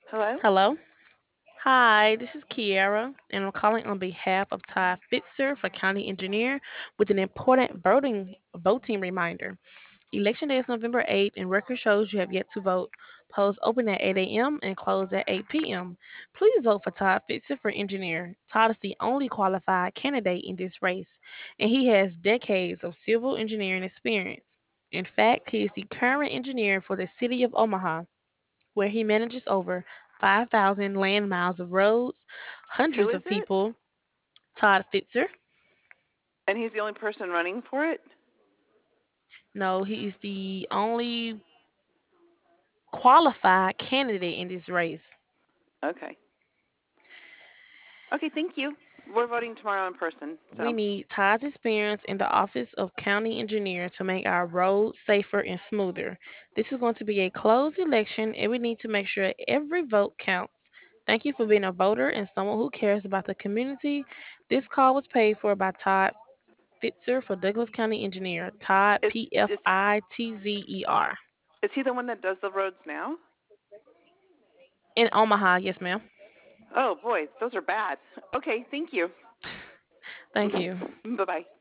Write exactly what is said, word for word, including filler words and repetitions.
Hello? Hello. Hi, this is Kiara, and I'm calling on behalf of Todd Fitzer for County Engineer with an important voting voting reminder. Election day is November eighth, and record shows you have yet to vote. Polls open at eight a m and close at eight p m. Please vote for Todd Fitzer for engineer. Todd is the only qualified candidate in this race, and he has decades of civil engineering experience. In fact, he is the current engineer for the city of Omaha, where he manages over five thousand land miles of roads, Who hundreds is of it? people. Todd Fitzer. And he's the only person running for it? No, he is the only qualified candidate in this race. Okay. Okay, thank you. We're voting tomorrow in person, We so need Todd's experience in the office of county engineer to make our roads safer and smoother. This is going to be a closed election, and we need to make sure every vote counts. Thank you for being a voter and someone who cares about the community. This call was paid for by Todd Fitzer for Douglas County Engineer. Todd, is P F is I T Z E R. is he the one that does the roads now? In Omaha, yes, ma'am. Oh boy, those are bad. Okay, thank you. Thank you. Bye bye.